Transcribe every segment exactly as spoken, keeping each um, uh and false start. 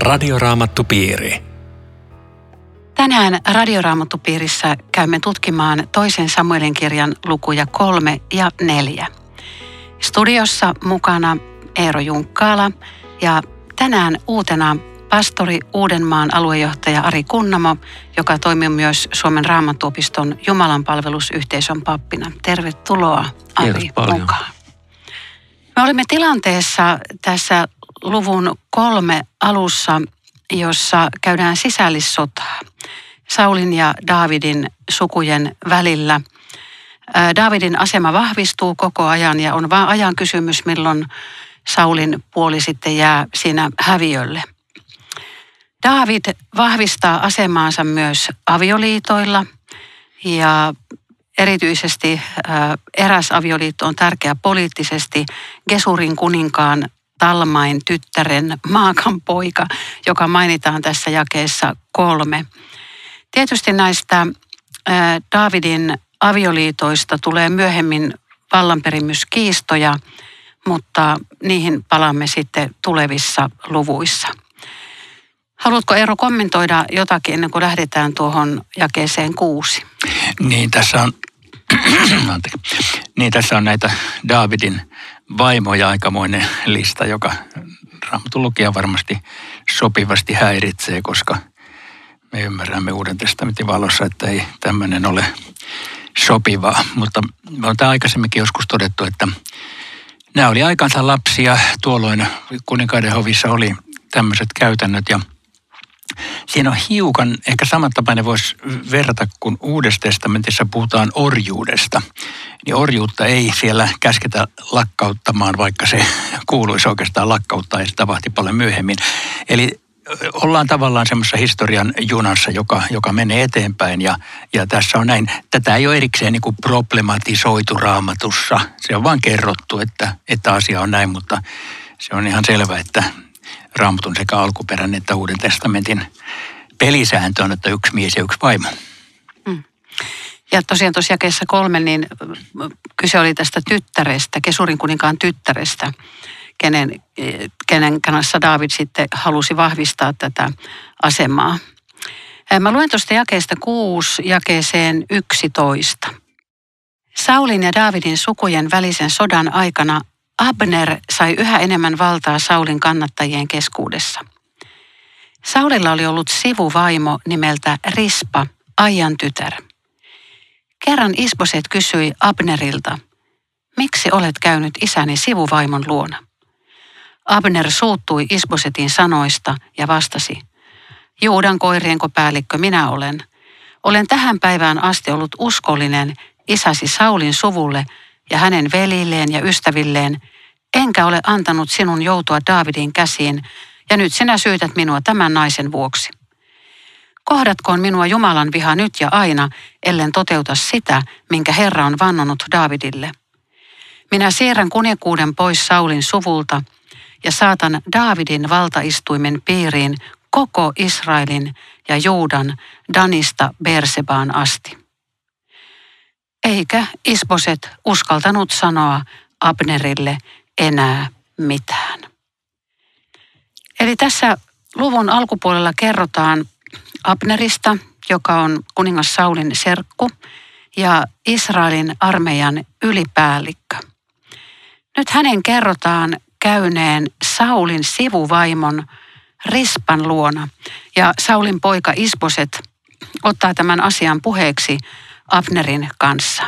Radioraamattupiiri. Tänään Radioraamattupiirissä käymme tutkimaan toisen Samuelin kirjan lukuja kolme ja neljä. Studiossa mukana Eero Junkkaala ja tänään uutena pastori Uudenmaan aluejohtaja Ari Kunnamo, joka toimii myös Suomen Raamattuopiston Jumalanpalvelusyhteisön pappina. Tervetuloa Ari mukaan. Me olimme tilanteessa tässä luvun kolme alussa, jossa käydään sisällissotaa Saulin ja Daavidin sukujen välillä. Daavidin asema vahvistuu koko ajan ja on vain ajan kysymys, milloin Saulin puoli sitten jää siinä häviölle. Daavid vahvistaa asemaansa myös avioliitoilla ja erityisesti eräs avioliitto on tärkeä poliittisesti. Gesurin kuninkaan Talmain tyttären Maakan poika, joka mainitaan tässä jakeessa kolme. Tietysti näistä Daavidin avioliitoista tulee myöhemmin vallanperimyskiistoja, mutta niihin palaamme sitten tulevissa luvuissa. Haluatko Eero kommentoida jotakin ennen kuin lähdetään tuohon jakeeseen kuusi? Niin tässä on, niin, tässä on näitä Daavidin vaimoja aikamoinen lista, joka Raamatun lukija varmasti sopivasti häiritsee, koska me ymmärrämme Uuden testamentin valossa, että ei tämmöinen ole sopivaa. Mutta me on tämä aikaisemminkin joskus todettu, että nämä oli aikansa lapsia. Tuolloin kuninkaiden hovissa oli tämmöiset käytännöt ja siinä on hiukan, ehkä samantapainen voisi verrata, kun Uudessa testamentissa puhutaan orjuudesta. Niin orjuutta ei siellä käsketä lakkauttamaan, vaikka se kuuluisi oikeastaan lakkauttaa ja se tapahtui paljon myöhemmin. Eli ollaan tavallaan semmoisessa historian junassa, joka, joka menee eteenpäin ja, ja tässä on näin. Tätä ei ole erikseen niin kuin problematisoitu Raamatussa. Se on vaan kerrottu, että, että asia on näin, mutta se on ihan selvä, että Raamatun sekä alkuperäinen että Uuden testamentin pelisääntö on, että yksi mies ja yksi vaimo. Mm. Ja tosiaan tuossa jakeessa kolme, niin kyse oli tästä tyttärestä, Gesurin kuninkaan tyttärestä, kenen, kenen kanssa Daavid sitten halusi vahvistaa tätä asemaa. Mä luen tuosta jakeesta kuusi jakeeseen yksitoista. Saulin ja Daavidin sukujen välisen sodan aikana Abner sai yhä enemmän valtaa Saulin kannattajien keskuudessa. Saulilla oli ollut sivuvaimo nimeltä Rispa, Aijan tytär. Kerran Isboset kysyi Abnerilta, miksi olet käynyt isäni sivuvaimon luona? Abner suuttui Isbosetin sanoista ja vastasi, Juudan koirienko päällikkö minä olen. Olen tähän päivään asti ollut uskollinen isäsi Saulin suvulle ja hänen velilleen ja ystävilleen, enkä ole antanut sinun joutua Daavidin käsiin, ja nyt sinä syytät minua tämän naisen vuoksi. Kohdatkoon minua Jumalan viha nyt ja aina, ellen toteuta sitä, minkä Herra on vannonut Daavidille. Minä siirrän kuninkuuden pois Saulin suvulta ja saatan Daavidin valtaistuimen piiriin koko Israelin ja Juudan Danista Beersebaan asti. Eikä Isboset uskaltanut sanoa Abnerille enää mitään. Eli tässä luvun alkupuolella kerrotaan Abnerista, joka on kuningas Saulin serkku ja Israelin armeijan ylipäällikkö. Nyt hänen kerrotaan käyneen Saulin sivuvaimon Rispan luona ja Saulin poika Isboset ottaa tämän asian puheeksi Abnerin kanssa.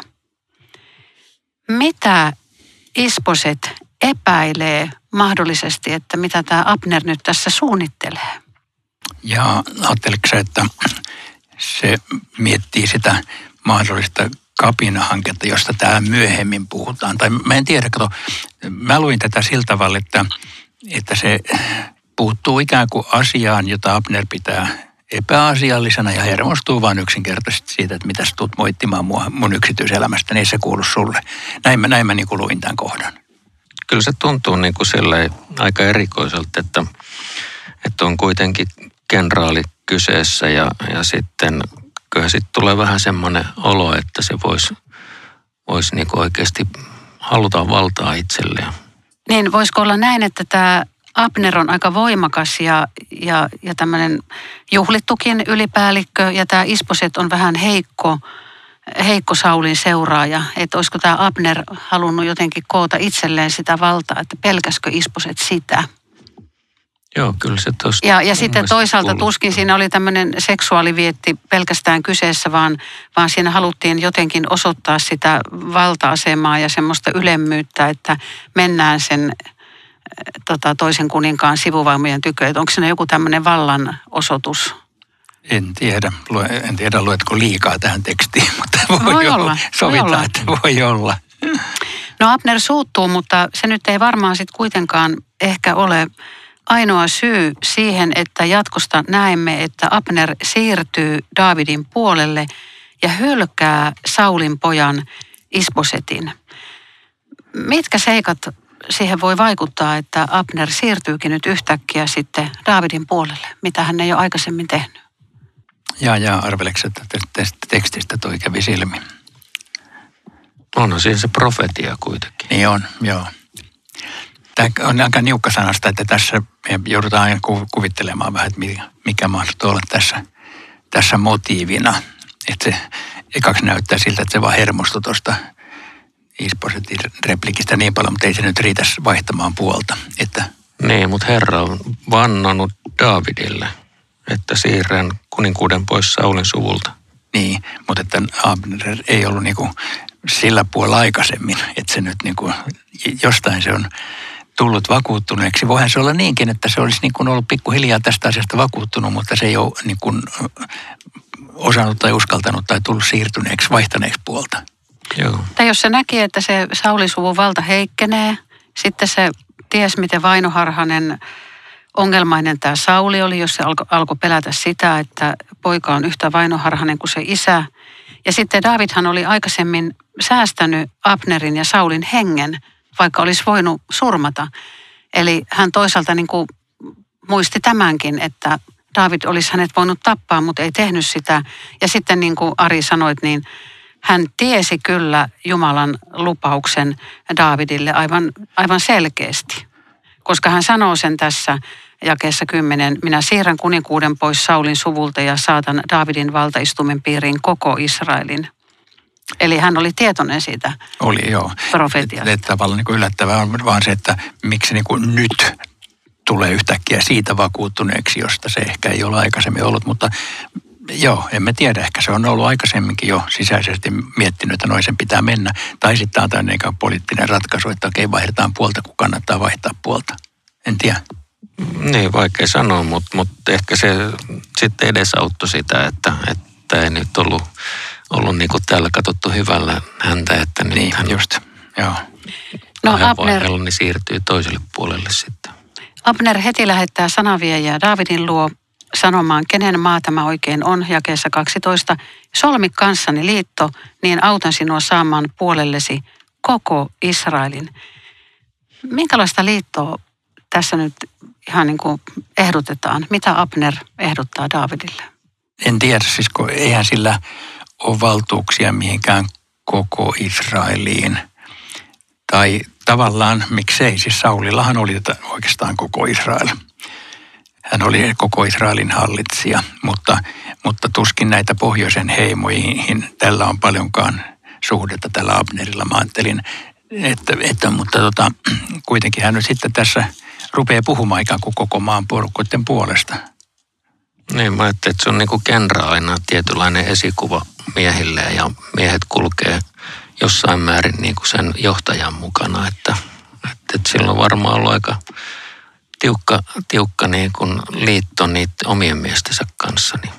Mitä Isboset epäilee mahdollisesti, että mitä tämä Abner nyt tässä suunnittelee? Ja ajatteliko sä, että se miettii sitä mahdollista kapinahanketta, josta tämä myöhemmin puhutaan? Tai mä en tiedä, kato, mä luin tätä sillä tavalla, että, että se puuttuu ikään kuin asiaan, jota Abner pitää epäasiallisena ja hermostuu vaan yksinkertaisesti siitä, että mitä sä tulet moittimaan mua mun yksityiselämästä, niin ei se kuulu sulle. Näin mä, näin mä niin kuin luin tämän kohdan. Kyllä se tuntuu niin kuin silleen aika erikoiselta, että, että on kuitenkin kenraali kyseessä ja, ja sitten kyllä sitten tulee vähän semmoinen olo, että se voisi vois niin kuin oikeasti haluta valtaa itselleen. Niin voisiko olla näin, että tämä Abner on aika voimakas ja, ja, ja tämmöinen juhlittukin ylipäällikkö ja tämä Isboset on vähän heikko, heikko Saulin seuraaja. Että olisiko tämä Abner halunnut jotenkin koota itselleen sitä valtaa, että pelkäskö Isboset sitä. Joo, kyllä se tuosta. Ja, ja sitten toisaalta kuuluu. tuskin siinä oli tämmöinen seksuaalivietti pelkästään kyseessä, vaan, vaan siinä haluttiin jotenkin osoittaa sitä valta-asemaa ja semmoista ylemmyyttä, että mennään sen tota, toisen kuninkaan sivuvaumojen tykö. Että onko siinä joku tämmöinen vallan osoitus? En tiedä. Lue, en tiedä, luetko liikaa tähän tekstiin, mutta voi, Voi olla. olla. Sovitaan, Voi olla. että voi olla. No Abner suuttuu, mutta se nyt ei varmaan sitten kuitenkaan ehkä ole ainoa syy siihen, että jatkosta näemme, että Abner siirtyy Daavidin puolelle ja hylkää Saulin pojan Isbosetin. Mitkä seikat siihen voi vaikuttaa, että Abner siirtyykin nyt yhtäkkiä sitten Daavidin puolelle, mitä hän ei ole aikaisemmin tehnyt? Ja, ja arveleksä, että tästä tekstistä toi kävi silmi? Onhan siinä se profetia kuitenkin. Niin on, joo. Tämä on aika niukka sanasta, että tässä me joudutaan aina kuvittelemaan vähän, että mikä mahdollisesti olla tässä, tässä motiivina. Että se ekaksi näyttää siltä, että se vaan hermostui tuosta Isbosetin replikistä niin paljon, mutta ei se nyt riitä vaihtamaan puolta. Että Niin, mutta Herra on vannonut Daavidille, että siirrän kuninkuuden pois Saulin suvulta. niin, mutta että Abner ei ollut niinku sillä puolella aikaisemmin, että se nyt niinku, jostain se on tullut vakuuttuneeksi. Voihan se olla niinkin, että se olisi niin kuin ollut pikkuhiljaa tästä asiasta vakuuttunut, mutta se ei ole niin kuin osannut tai uskaltanut tai tullut siirtyneeksi, vaihtaneeksi puolta. Joo. Tai jos se näki, että se Saulisuvun valta heikkenee, sitten se ties miten vainoharhainen ongelmainen tämä Sauli oli, jos se alkoi alko pelätä sitä, että poika on yhtä vainoharhainen kuin se isä. Ja sitten Daavidhan oli aikaisemmin säästänyt Abnerin ja Saulin hengen, vaikka olisi voinut surmata. Eli hän toisaalta niin kuin muisti tämänkin, että Daavid olisi hänet voinut tappaa, mutta ei tehnyt sitä. Ja sitten niin kuin Ari sanoit, niin hän tiesi kyllä Jumalan lupauksen Daavidille aivan, aivan selkeästi. Koska hän sanoo sen tässä jakeessa kymmenen, minä siirrän kuninkuuden pois Saulin suvulta ja saatan Daavidin valtaistumen piiriin koko Israelin. Eli hän oli tietoinen siitä Oli, joo. profetiasta. Että tavallaan niin kuin yllättävää on vaan se, että miksi niin kuin nyt tulee yhtäkkiä siitä vakuuttuneeksi, josta se ehkä ei ole aikaisemmin ollut. Mutta joo, emme tiedä. Ehkä se on ollut aikaisemminkin jo sisäisesti miettinyt, että noin sen pitää mennä. Tai sitten on tämmöinen poliittinen ratkaisu, että okei, vaihdetaan puolta, kun kannattaa vaihtaa puolta. En tiedä. Niin, vaikea sanoa, mutta, mutta ehkä se sitten edesauttoi sitä, että, että ei nyt ollut, ollut niin kuin täällä katsottu hyvällä häntä, että nyt Niin, hän just, joo. No vähän Abner, vaiheella niin siirtyy toiselle puolelle sitten. Abner heti lähettää sanaviejää Daavidin luo sanomaan, kenen maa tämä oikein on, jakeessa kaksitoista. Solmi kanssani liitto, niin autan sinua saamaan puolellesi koko Israelin. Minkälaista liittoa tässä nyt ihan niin kuin ehdotetaan? Mitä Abner ehdottaa Daavidille? En tiedä, siis kun eihän sillä ole valtuuksia mihinkään koko Israeliin. Tai tavallaan, miksei, siis Saulillahan oli oikeastaan koko Israel. Hän oli koko Israelin hallitsija, mutta, mutta tuskin näitä pohjoisen heimoihin tällä on paljonkaan suhdetta tällä Abnerilla. Mä ajattelin, että, että mutta tota, kuitenkin hän nyt sitten tässä rupeaa puhumaan ikään kuin koko maan porukoiden puolesta. Niin, mä ajattelin, että se on niin kuin kenraalina tietynlainen esikuva miehille ja miehet kulkee jossain määrin niin kuin sen johtajan mukana, että, että, että sillä on varmaan ollut aika tiukka, tiukka niin kuin liitto niiden omien miestensä kanssa, niin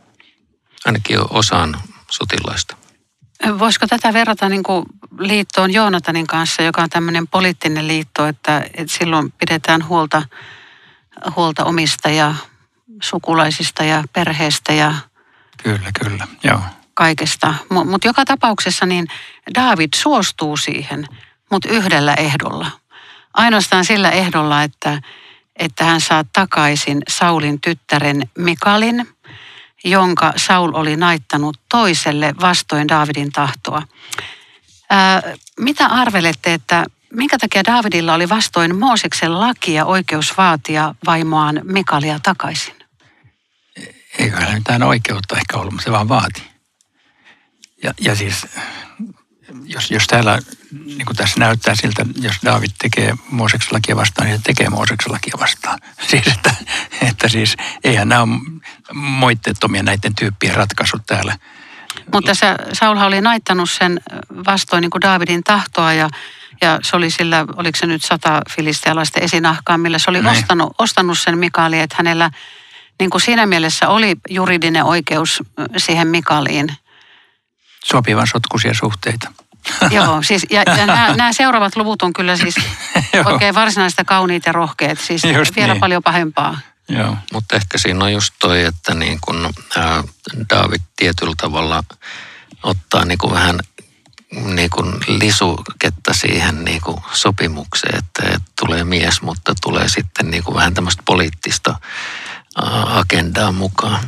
ainakin osaan sotilaista. Voisiko tätä verrata niin kuin liittoon Joonatanin kanssa, joka on tämmöinen poliittinen liitto, että, että silloin pidetään huolta, huolta omista ja sukulaisista ja perheestä ja Kyllä, kyllä, joo. kaikesta. Mutta joka tapauksessa niin Daavid suostuu siihen, mutta yhdellä ehdolla. Ainoastaan sillä ehdolla, että, että hän saa takaisin Saulin tyttären Mikalin, jonka Saul oli naittanut toiselle vastoin Daavidin tahtoa. Ää, mitä arvelette, että minkä takia Daavidilla oli vastoin Mooseksen lakia oikeus vaatia vaimoaan Mikalia takaisin? Eikö hänellä mitään oikeutta ehkä ollut, mutta se vaan vaati. Ja, ja siis, jos, jos täällä, niin kuin tässä näyttää siltä, jos Daavid tekee Mooseksen lakia vastaan, niin se tekee Mooseksen lakia vastaan. Siis, että, että siis, eihän nämä ole moitteettomia näiden tyyppien ratkaisut täällä. Mutta se, Saulhan oli naittanut sen vastoin niin kuin Daavidin tahtoa ja, ja se oli sillä, oliko se nyt sata filistealaista esinahkaa, millä se oli ostanut, ostanut sen Mikaalin, että hänellä niin kuin siinä mielessä oli juridinen oikeus siihen Mikaliin. Sopivan sotkuisia suhteita. Joo, siis ja, ja nämä, nämä seuraavat luvut on kyllä siis oikein varsinaista kauniit ja rohkeat, siis just vielä niin. Paljon pahempaa. Joo. Mutta ehkä siinä on just toi, että niin kun, ää, Daavid tietyllä tavalla ottaa niin kun vähän niin kun lisuketta siihen niin kun sopimukseen, että, että tulee mies, mutta tulee sitten niin kun vähän tämmöistä poliittista ää, agendaa mukaan.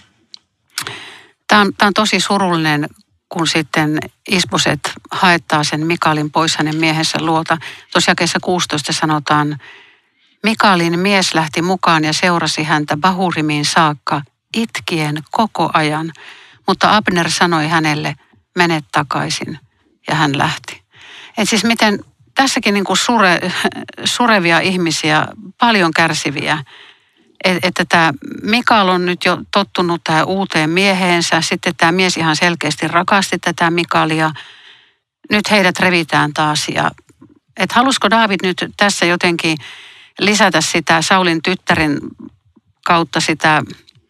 Tämä on, tämä on tosi surullinen, kun sitten Isboset haettaa sen Mikalin pois hänen miehensä luota. Tuossa jakeessa kuusitoista sanotaan, Mikalin mies lähti mukaan ja seurasi häntä Bahurimiin saakka itkien koko ajan, mutta Abner sanoi hänelle, mene takaisin, ja hän lähti. Et siis miten tässäkin niin kuin sure, surevia ihmisiä, paljon kärsiviä, et, että tämä Mikal on nyt jo tottunut tähän uuteen mieheensä, sitten tämä mies ihan selkeästi rakasti tätä Mikalia, nyt heidät revitään taas. Ja, et halusiko Daavid nyt tässä jotenkin lisätä sitä Saulin tyttären kautta sitä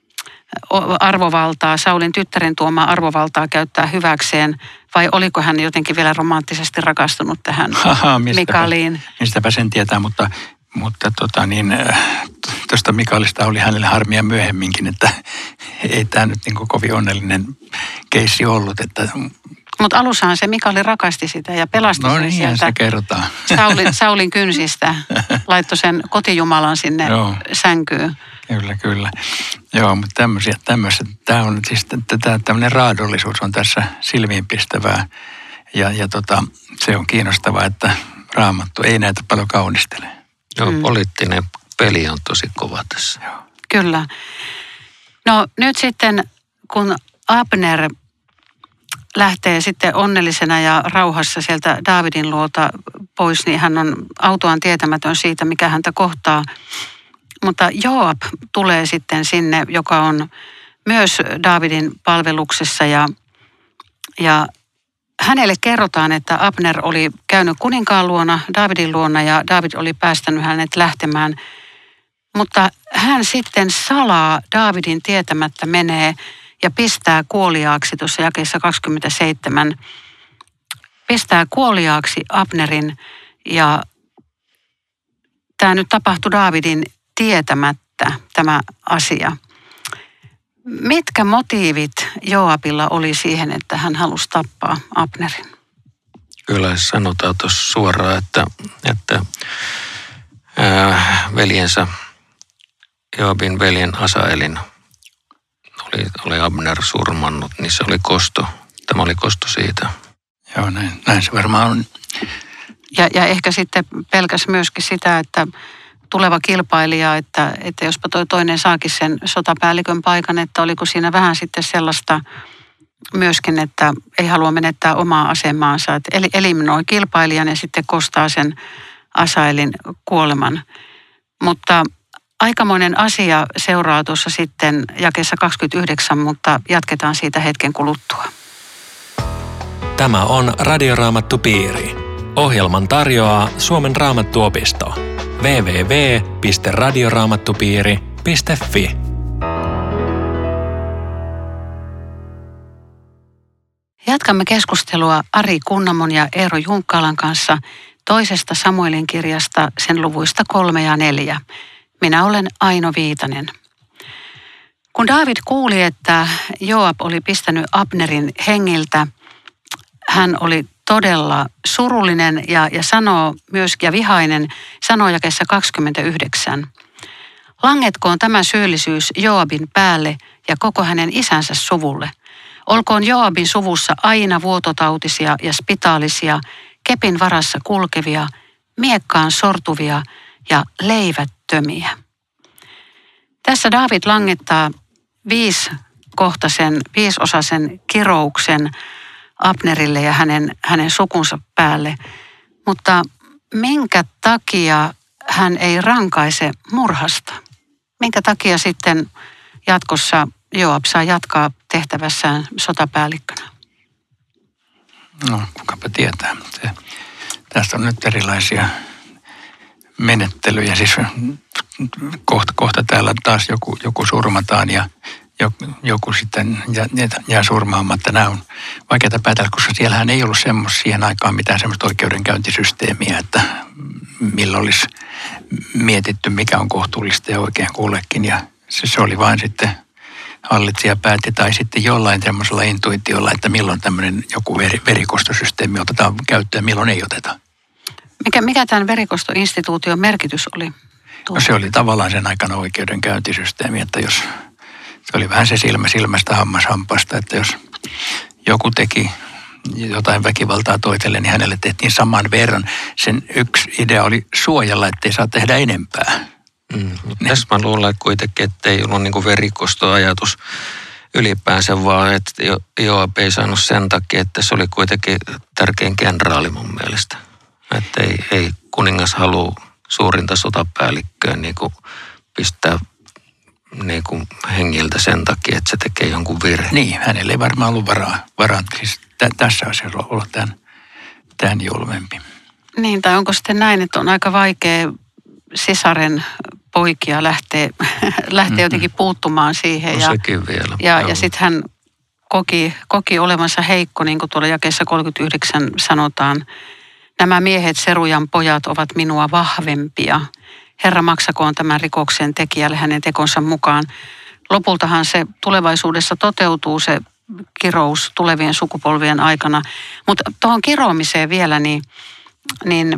arvovaltaa, Saulin tyttären tuomaa arvovaltaa käyttää hyväkseen, vai oliko hän jotenkin vielä romanttisesti rakastunut tähän Aha, mistäpä, Mikaliin? Mistäpä sen tietää, mutta, mutta tota niin, tuosta Mikalista oli hänelle harmia myöhemminkin, että ei tämä nyt niin kuin kovin onnellinen keissi ollut, että mutta alussahan se Mikali rakasti sitä ja pelasti no sen niin, sieltä se kerrotaan. Saulin, Saulin kynsistä. Laittoi sen kotijumalan sinne Joo. sänkyyn. Kyllä, kyllä. Joo, mutta tämmöisiä, tämmöisiä. Tämä on siis, tämä tämmöinen raadollisuus on tässä silmiinpistävää. Ja, ja tota, se on kiinnostavaa, että Raamattu ei näitä paljon kaunistele. Joo, mm. poliittinen peli on tosi kova tässä. Joo. Kyllä. No nyt sitten, kun Abner lähtee sitten onnellisena ja rauhassa sieltä Daavidin luota pois, niin hän on autoaan tietämätön siitä, mikä häntä kohtaa. Mutta Joab tulee sitten sinne, joka on myös Daavidin palveluksessa ja, ja hänelle kerrotaan, että Abner oli käynyt kuninkaan luona, Daavidin luona ja Daavid oli päästänyt hänet lähtemään. Mutta hän sitten salaa Daavidin tietämättä menee ja pistää kuoliaaksi tuossa jakeessa kaksikymmentäseitsemän, pistää kuoliaaksi Abnerin ja tämä nyt tapahtui Daavidin tietämättä tämä asia. Mitkä motiivit Joabilla oli siihen, että hän halusi tappaa Abnerin? Kyllä sanotaan tuossa suoraan, että, että ää, veljensä, Joabin veljen Asaelin oli, oli Abner surmannut, niin se oli kosto. Tämä oli kosto siitä. Joo, näin, näin se varmaan on. Ja, ja ehkä sitten pelkäs myöskin sitä, että tuleva kilpailija, että, että jospa toi toinen saakin sen sotapäällikön paikan, että oliko siinä vähän sitten sellaista myöskin, että ei halua menettää omaa asemaansa, että eliminoi kilpailijan ja sitten kostaa sen Asaelin kuoleman. Mutta aikamoinen asia seuraa tuossa sitten jakeessa kaksikymmentäyhdeksän, mutta jatketaan siitä hetken kuluttua. Tämä on Radioraamattupiiri. Ohjelman tarjoaa Suomen Raamattuopisto. double-u double-u double-u piste radioraamattupiiri piste fi. Jatkamme keskustelua Ari Kunnamon ja Eero Junkkalan kanssa toisesta Samuelin kirjasta, sen luvuista kolme ja neljä. Minä olen Aino Viitanen. Kun Daavid kuuli, että Joab oli pistänyt Abnerin hengiltä, hän oli todella surullinen ja, ja sanoo myöskin, ja vihainen, sanoo jakeessa kaksikymmentäyhdeksän. Langetkoon tämä syyllisyys Joabin päälle ja koko hänen isänsä suvulle. Olkoon Joabin suvussa aina vuototautisia ja spitaalisia, kepin varassa kulkevia, miekkaan sortuvia ja leivättömiä. Tässä Daavid langettaa viisikohtaisen, viisosaisen kirouksen Abnerille ja hänen, hänen sukunsa päälle, mutta minkä takia hän ei rankaise murhasta? Minkä takia sitten jatkossa Joab saa jatkaa tehtävässään sotapäällikkönä? No, kukapa tietää. Se, tästä on nyt erilaisia menettelyjä. Siis kohta, kohta täällä taas joku, joku surmataan ja joku, joku sitten jää, jää surmaamatta. Nämä on vaikeita päätellä, koska siellähän ei ollut semmoista siihen aikaan mitään semmoista oikeudenkäyntisysteemiä, että millä olisi mietitty, mikä on kohtuullista ja oikein kullekin. Ja se, se oli vain sitten hallitsija päätti tai sitten jollain semmoisella intuitiolla, että milloin tämmöinen joku veri, verikostosysteemi otetaan käyttöön ja milloin ei oteta. Mikä, mikä tämän verikostoinstituution merkitys oli? No se oli tavallaan sen aikana oikeudenkäyntisysteemi, että jos se oli vähän se silmä silmästä, hammas hampasta, että jos joku teki jotain väkivaltaa toiselle, niin hänelle tehtiin saman verran. Sen yksi idea oli suojella, ettei saa tehdä enempää. Mm, mutta tässä mä luulen kuitenkin, että ei ollut niin kuin verikostoajatus ylipäänsä, vaan että Joab ei saanut sen takia, että se oli kuitenkin tärkein kenraali mun mielestä. Että ei, ei kuningas halua suurinta sotapäällikköä niin kuin pistää niin kuin hengiltä sen takia, että se tekee jonkun virheen. Niin, hänellä ei varmaan ollut varaa. varaa. Siis t- tässä on se ollut tämän, tämän julmempi. Niin, tai onko sitten näin, että on aika vaikea sisaren poikia lähteä, lähteä mm-hmm. jotenkin puuttumaan siihen. No ja, sekin vielä. Ja, ja sitten hän koki, koki olevansa heikko, niin kuin tuolla jakeessa kolmekymmentäyhdeksän sanotaan. Nämä miehet, Serujan pojat, ovat minua vahvempia. Herra maksakoon tämän rikoksen tekijälle hänen tekonsa mukaan. Lopultahan se tulevaisuudessa toteutuu, se kirous tulevien sukupolvien aikana. Mutta tuohon kiroamiseen vielä, niin, niin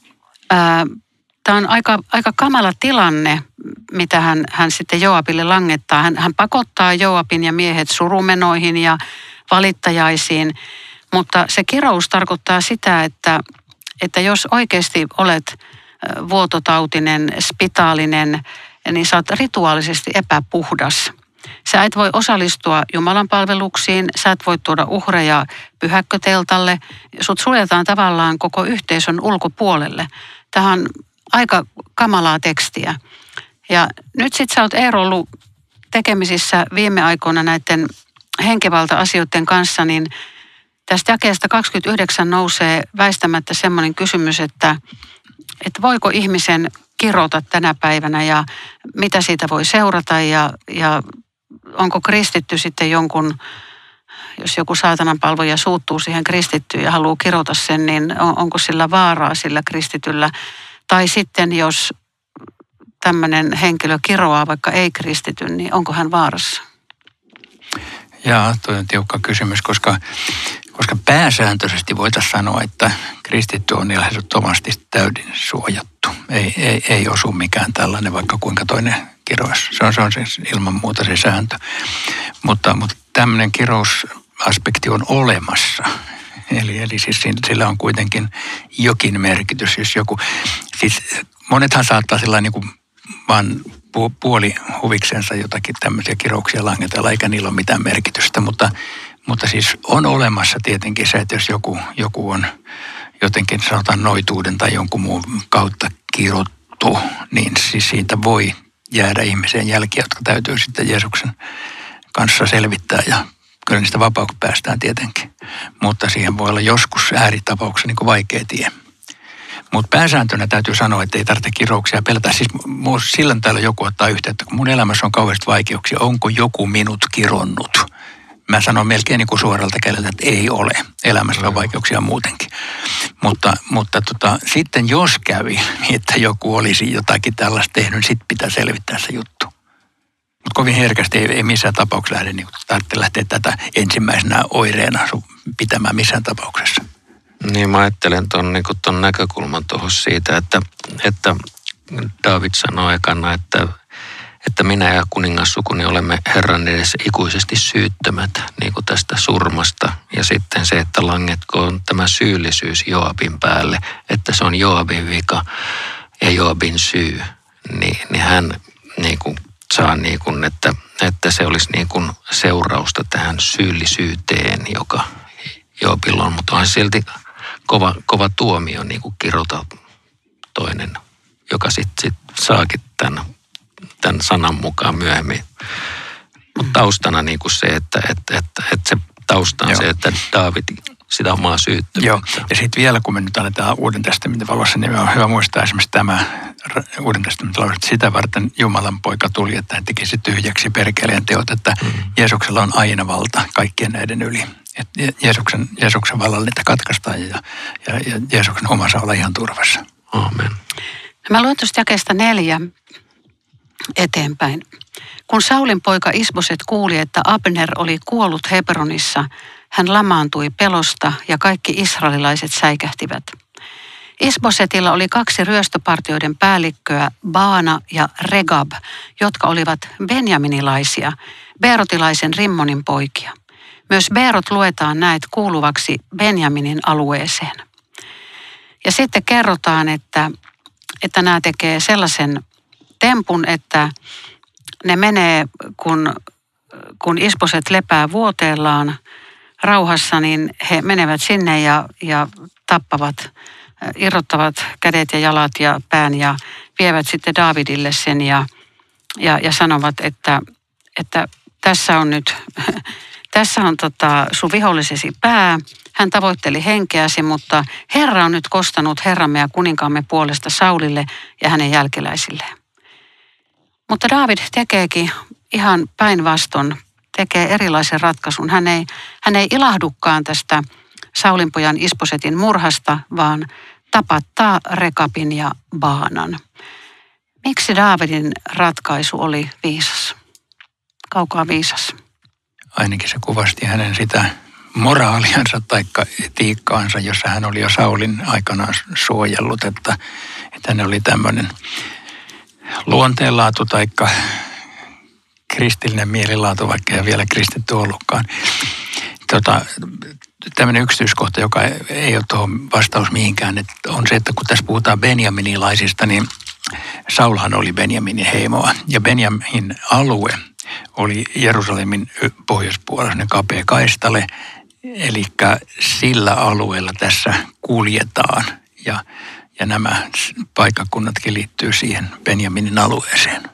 tämä on aika, aika kamala tilanne, mitä hän, hän sitten Joabille langettaa. Hän, hän pakottaa Joabin ja miehet surumenoihin ja valittajaisiin, mutta se kirous tarkoittaa sitä, että, että jos oikeasti olet vuototautinen, spitaalinen, niin sä oot rituaalisesti epäpuhdas. Sä et voi osallistua Jumalan palveluksiin, sä et voi tuoda uhreja pyhäkköteltalle. Sut suljetaan tavallaan koko yhteisön ulkopuolelle. Tähän on aika kamalaa tekstiä. Ja nyt sit sä oot Eero ollut tekemisissä viime aikoina näiden henkivalta-asioiden kanssa, niin tästä jakeesta kaksikymmentäyhdeksän nousee väistämättä semmoinen kysymys, että, että voiko ihmisen kirota tänä päivänä ja mitä siitä voi seurata ja, ja onko kristitty sitten jonkun, jos joku saatananpalvoja suuttuu siihen kristittyyn ja haluaa kirota sen, niin on, onko sillä vaaraa sillä kristityllä? Tai sitten jos tämmöinen henkilö kiroaa vaikka ei kristityn, niin onko hän vaarassa? Jaa, tuo on tiukka kysymys, koska, koska pääsääntöisesti voitaisiin sanoa, että kristitty on ehdottomasti täysin suojattu. Ei, ei, ei osu mikään tällainen, vaikka kuinka toinen kirous. Se on, se on siis ilman muuta se sääntö. Mutta, mutta tämmöinen kirousaspekti on olemassa. Eli, eli siis sillä on kuitenkin jokin merkitys, jos joku, siis monethan saattaa sellainen niin kuin vaan puoli huviksensa jotakin tämmöisiä kirouksia langetella, eikä niillä ole mitään merkitystä, mutta, mutta siis on olemassa tietenkin se, että jos joku, joku on jotenkin sanotaan noituuden tai jonkun muun kautta kirottu, niin siis siitä voi jäädä ihmiseen jälkiä, jotka täytyy sitten Jeesuksen kanssa selvittää ja kyllä niistä vapauksista päästään tietenkin, mutta siihen voi olla joskus ääritapauksessa niin kuin vaikea tie. Mutta pääsääntönä täytyy sanoa, että ei tarvitse kirouksia pelätä. Siis silloin täällä joku ottaa yhteyttä, kun mun elämässä on kauheasti vaikeuksia. Onko joku minut kironnut? Mä sanon melkein niin kuin suoralta kädeltä, että ei ole. Elämässä on vaikeuksia muutenkin. Mutta, mutta tota, sitten jos kävi, että joku olisi jotakin tällaista tehnyt, niin sitten pitää selvittää se juttu. Mutta kovin herkästi ei, ei missään tapauksessa lähde, niin tarvitse lähteä tätä ensimmäisenä oireena pitämään missään tapauksessa. Niin mä ajattelen ton, niin ton näkökulman tuohon siitä, että, että Daavid sanoi ekana, että, että minä ja kuningassukuni olemme Herran edessä ikuisesti syyttömät niin kuin tästä surmasta. Ja sitten sitten se, että langetkoon tämä syyllisyys Joabin päälle, että se on Joabin vika ja Joabin syy, niin, niin hän niin kuin saa niin kuin, että, että se olisi niin kuin seurausta tähän syyllisyyteen, joka Joabilla on, mutta on silti kova, kova tuomio niin kuin kirota toinen, joka sitten sit saakin tämän, tämän sanan mukaan myöhemmin. Mutta taustana niin kuin se, että, että, että, että se tausta on Joo. se, että Daavid sitä omaa syyttömyyttä. Joo, ja sitten vielä kun me nyt annetaan Uuden testamentin valossa, niin on hyvä muistaa esimerkiksi tämä Uuden testamentin lause, että sitä varten Jumalan poika tuli, että hän tekisi tyhjäksi perkeleen teot, että mm. Jeesuksella on aina valta kaikkien näiden yli. Että Jeesuksen, Jeesuksen vallalla niitä katkaistaan ja, ja, ja Jeesuksen omassa olla ihan turvassa. Amen. Mä luen tuosta jakeesta neljä eteenpäin. Kun Saulin poika Isboset kuuli, että Abner oli kuollut Hebronissa, hän lamaantui pelosta ja kaikki israelilaiset säikähtivät. Isbosetilla oli kaksi ryöstöpartioiden päällikköä, Baana ja Regab, jotka olivat benjaminilaisia, beerotilaisen Rimmonin poikia. Myös Beerot luetaan näet kuuluvaksi Benjaminin alueeseen. Ja sitten kerrotaan, että, että nämä tekee sellaisen tempun, että ne menee, kun, kun Isboset lepää vuoteellaan rauhassa, niin he menevät sinne ja, ja tappavat, irrottavat kädet ja jalat ja pään ja vievät sitten Daavidille sen ja, ja, ja sanovat, että, että tässä on nyt, tässä on tota sun vihollisesi pää. Hän tavoitteli henkeäsi, mutta Herra on nyt kostanut Herramme ja kuninkaamme puolesta Saulille ja hänen jälkeläisilleen. Mutta Daavid tekeekin ihan päinvastoin, tekee erilaisen ratkaisun. Hän ei, hän ei ilahdukaan tästä Saulin pojan Isbosetin murhasta, vaan tapattaa Rekabin ja Baanan. Miksi Daavidin ratkaisu oli viisas? Kaukaa viisas. Ainakin se kuvasti hänen sitä moraaliansa tai etiikkaansa, jossa hän oli jo Saulin aikanaan suojellut, että, että hän oli tämmöinen luonteenlaatu tai kristillinen mielilaatu, vaikka ei vielä kristitty ollutkaan. Tota, tämmöinen yksityiskohta, joka ei ole tuohon vastaus mihinkään, että on se, että kun tässä puhutaan benjaminilaisista, niin Saulhan oli Benjaminin heimoa. Ja Benjamin alue oli Jerusalemin pohjoispuolella kapea kaistale, eli sillä alueella tässä kuljetaan ja Ja nämä paikkakunnatkin liittyy siihen Benjaminin alueeseen.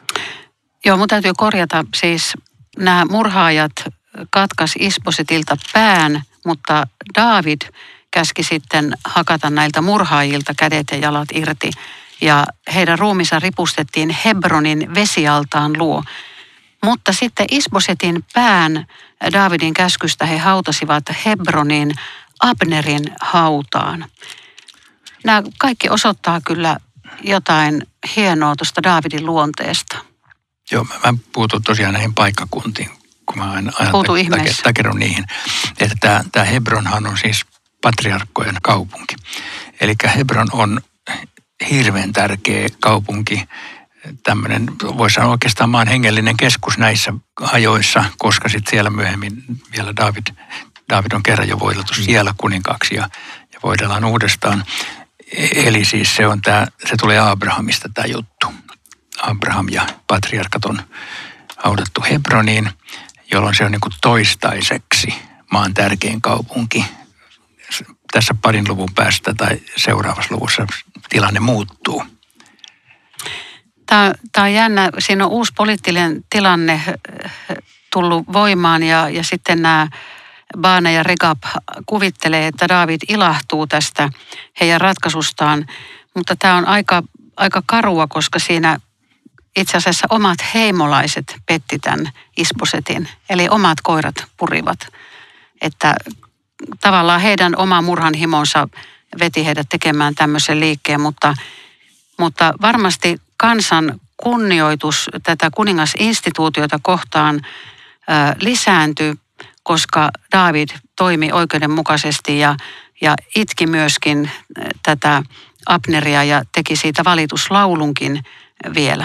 Joo, mun täytyy korjata. Siis nämä murhaajat katkas Isbosetilta pään, mutta Daavid käski sitten hakata näiltä murhaajilta kädet ja jalat irti. Ja heidän ruumiinsa ripustettiin Hebronin vesialtaan luo. Mutta sitten Isbosetin pään Daavidin käskystä he hautasivat Hebronin Abnerin hautaan. Nämä kaikki osoittaa kyllä jotain hienoa tuosta Daavidin luonteesta. Joo, mä puutun tosiaan näihin paikkakuntiin, kun mä aina ajan takerun niihin. Että tämä, tämä Hebronhan on siis patriarkkojen kaupunki. Eli Hebron on hirveän tärkeä kaupunki, tämmöinen, voisi sanoa oikeastaan maan hengellinen keskus näissä ajoissa, koska sitten siellä myöhemmin vielä Daavid, Daavid on kerran jo voideltu siellä kuninkaaksi ja, ja voidellaan uudestaan. Eli siis se, on tää, se tulee Abrahamista tämä juttu. Abraham ja patriarkat on haudattu Hebroniin, jolloin se on niin kuin toistaiseksi maan tärkein kaupunki. Tässä parin luvun päästä tai seuraavassa luvussa tilanne muuttuu. Tämä, tämä on jännä. Siinä on uusi poliittinen tilanne tullut voimaan ja, ja sitten nämä Baana ja Regab kuvittelee, että Daavid ilahtuu tästä heidän ratkaisustaan, mutta tämä on aika, aika karua, koska siinä itse asiassa omat heimolaiset petti tämän Isbosetin, eli omat koirat purivat. Että tavallaan heidän oma murhanhimonsa veti heidät tekemään tämmöisen liikkeen, mutta, mutta varmasti kansan kunnioitus tätä kuningasinstituutiota kohtaan ää, lisääntyi, koska Daavid toimi oikeudenmukaisesti ja, ja itki myöskin tätä Abneria ja teki siitä valituslaulunkin vielä.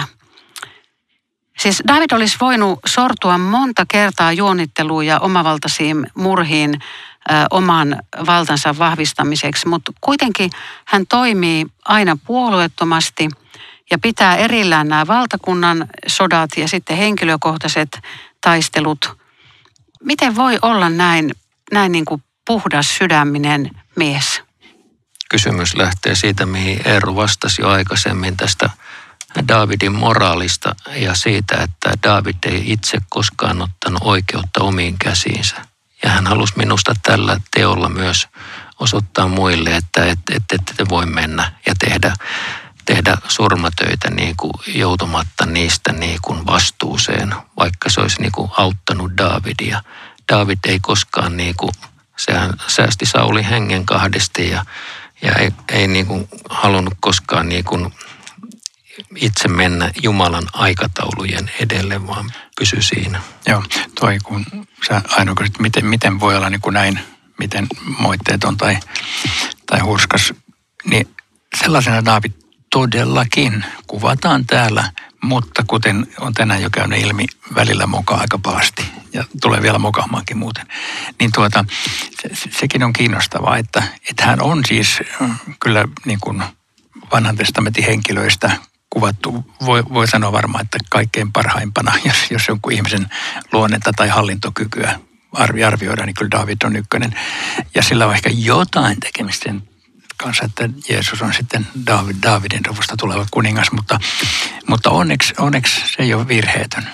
Siis Daavid olisi voinut sortua monta kertaa juonitteluun ja omavaltaisiin murhiin oman valtansa vahvistamiseksi, mutta kuitenkin hän toimii aina puolueettomasti ja pitää erillään nämä valtakunnan sodat ja sitten henkilökohtaiset taistelut. Miten voi olla näin, näin niin kuin puhdas sydäminen mies? Kysymys lähtee siitä, mihin Eero vastasi jo aikaisemmin tästä Daavidin moraalista ja siitä, että Daavid ei itse koskaan ottanut oikeutta omiin käsiinsä. Ja hän halusi minusta tällä teolla myös osoittaa muille, että ette et, et, et voi mennä ja tehdä, tehdä surmatöitä niin kuin joutumatta niistä niin kuin vastuuseen, vaikka se olisi niin kuin auttanut Daavidia. Daavid ei koskaan, niin kuin, sehän säästi Saulin hengen kahdesti ja, ja ei, ei niin kuin halunnut koskaan niin kuin itse mennä Jumalan aikataulujen edelle, vaan pysy siinä. Joo, toi kun sä Aino kysyt, miten, miten voi olla niin kuin näin, miten moitteeton tai, tai hurskas, niin sellaisena Daavid todellakin kuvataan täällä, mutta kuten on tänään jo käynyt ilmi, välillä mokaa aika pahasti ja tulee vielä mokaamaankin muuten. Niin tuota, se, sekin on kiinnostavaa, että, että hän on siis kyllä niin kuin vanhan testamentin henkilöistä kuvattu, voi, voi sanoa varmaan, että kaikkein parhaimpana, jos, jos jonkun ihmisen luonnetta tai hallintokykyä arvi, arvioidaan, niin kyllä Daavid on ykkönen. Ja sillä on ehkä jotain tekemistä sen kanssa, että Jeesus on sitten Daavid, Daavidin rovusta tuleva kuningas, mutta, mutta onneksi, onneksi se ei ole virheetön.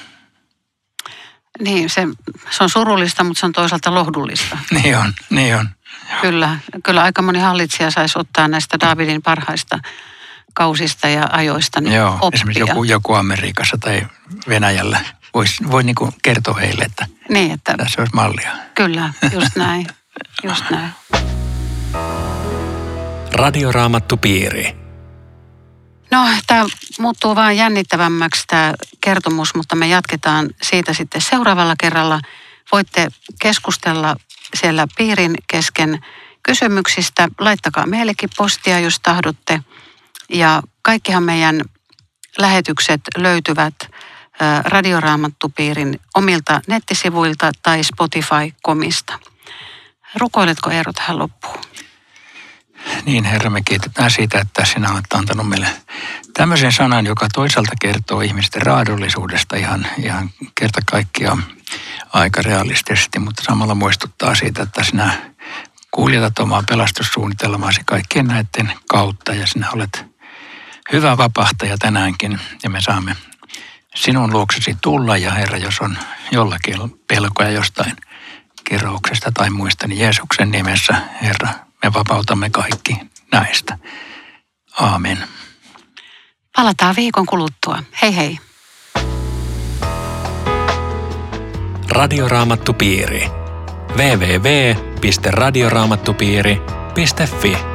Niin, se, se on surullista, mutta se on toisaalta lohdullista. Niin on, niin on. Kyllä, kyllä aika moni hallitsija saisi ottaa näistä Daavidin parhaista kausista ja ajoista niin Joo, oppia. esimerkiksi joku, joku Amerikassa tai Venäjällä voisi voi niinku kertoa heille, että, niin, että tässä olisi mallia. Kyllä, just näin, just näin. Radioraamattupiiri. No, tämä muuttuu vaan jännittävämmäksi tämä kertomus, mutta me jatketaan siitä sitten seuraavalla kerralla. Voitte keskustella siellä piirin kesken kysymyksistä. Laittakaa meillekin postia, jos tahdotte. Ja kaikkihan meidän lähetykset löytyvät Radioraamattupiirin omilta nettisivuilta tai Spotify-komista. Rukoiletko Eero tähän loppuun? Niin, Herra, me kiitetään siitä, että sinä olet antanut meille tämmöisen sanan, joka toisaalta kertoo ihmisten raadollisuudesta ihan, ihan kerta kaikkiaan aika realistisesti, mutta samalla muistuttaa siitä, että sinä kuljetat omaa pelastussuunnitelmaasi kaikkien näiden kautta ja sinä olet hyvä vapahtaja tänäänkin ja me saamme sinun luoksesi tulla ja Herra, jos on jollakin pelkoja jostain kirouksesta tai muista, niin Jeesuksen nimessä, Herra, me vapautamme kaikki näistä. Aamen. Palataan viikon kuluttua. Hei hei. Radioraamattupiiri. double-u double-u double-u piste radioraamattupiiri piste fi